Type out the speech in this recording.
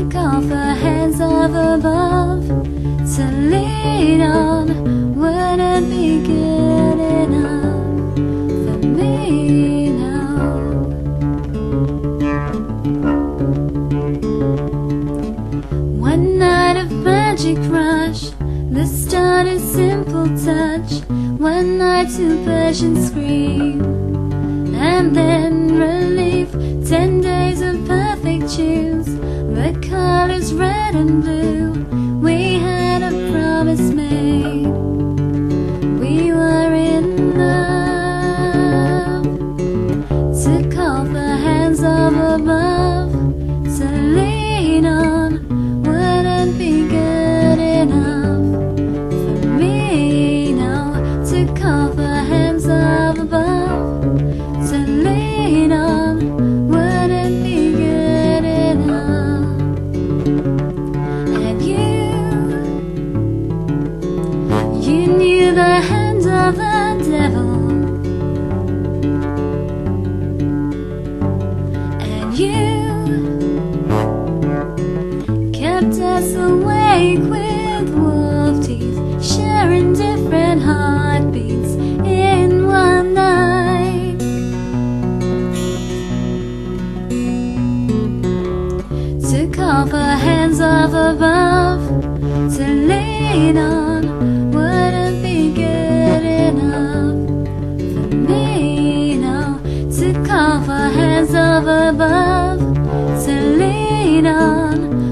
took off her hands of above to lean on. Wouldn't be good enough for me now. One night of magic rush, the start a simple touch. One night to passion scream, and then relief. 10 days of perfect tunes, the colors red and blue. We had a promise made, we were in love. Took off the hands of above to lean on. Wouldn't be good enough for me now. Took off the hands of above to lean on. Wouldn't be good enough. And you knew the hand of the devil, and you kept us awake with wolf teeth, sharing different heartbeats in one night. Took off our hands of above to lean on. Wouldn't be good enough for me now. Took off our hands of above to lean on.